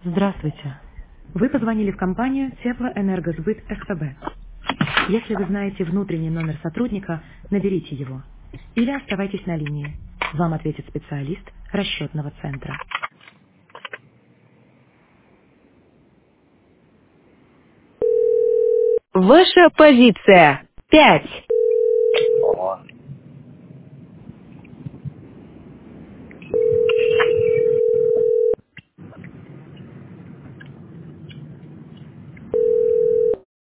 Здравствуйте. Вы позвонили в компанию Теплоэнергосбыт СПБ. Если вы знаете внутренний номер сотрудника, наберите его. Или оставайтесь на линии. Вам ответит специалист расчетного центра. Ваша позиция. 5.